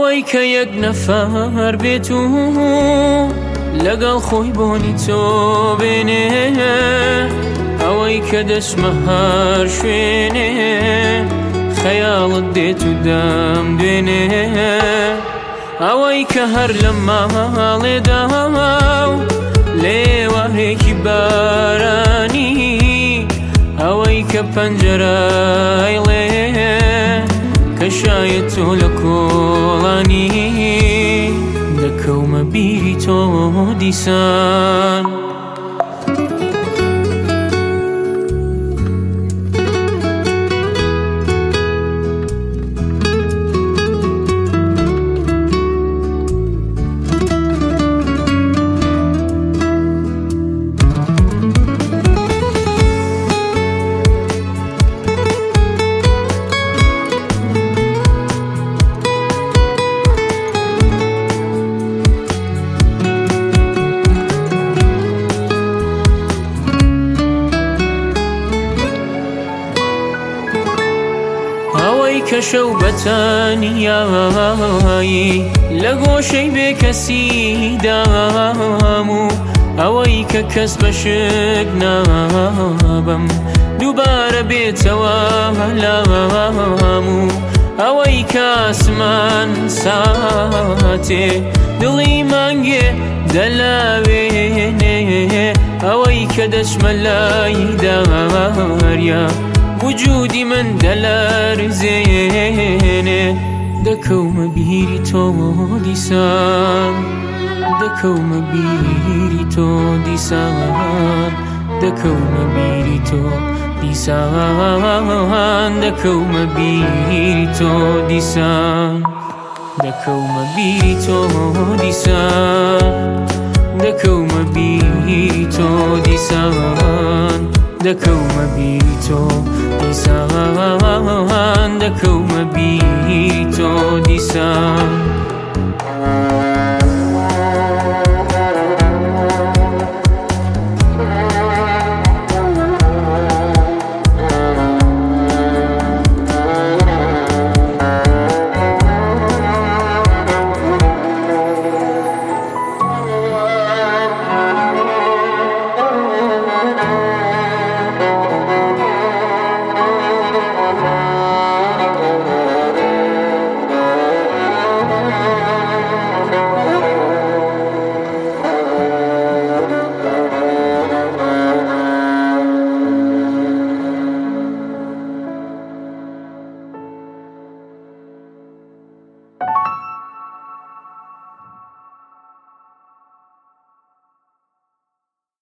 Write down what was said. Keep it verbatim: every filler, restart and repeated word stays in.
ئەوەی کە یەک نەفەر بێت و لەگەڵ خۆی بۆنی تۆ بێنێ، ئەوەی کە دەچمە هەر شوێنێ خەیاڵت دێت و دەم دوێنێ، ئەوەی کە هەر لە ماڵێدا و لێوارێکی بارانی، ئەوەی کە پەنجەرەی لێ کە شایەت تۆ لە کۆڵانی، دەکەومە بیری تۆ دیسان. کە شەو بەتەنیایی لە گۆشەی بێکەسی دام و ئەوەی کە کەس بە شک نابم دووبارە بێتەوە لام و ئەوەی کە ئاسمان ساتێ دڵی مانگێ دەلاوێنێ، ئەوەی کە دەچمە لای داریا وجودی من دەلەرزێنێ، دەکەومە بیری تۆ دیسان، دەکەومە بیری تۆ دیسان، دەکەومە بیری تۆ دیسان، دەکەومە بیری تۆ دیسان، دەکەومە بیری تۆ دیسان، دەکەومە بیری تۆ دیسان، دەکەومە بیری تۆ دیسان، دەکەومە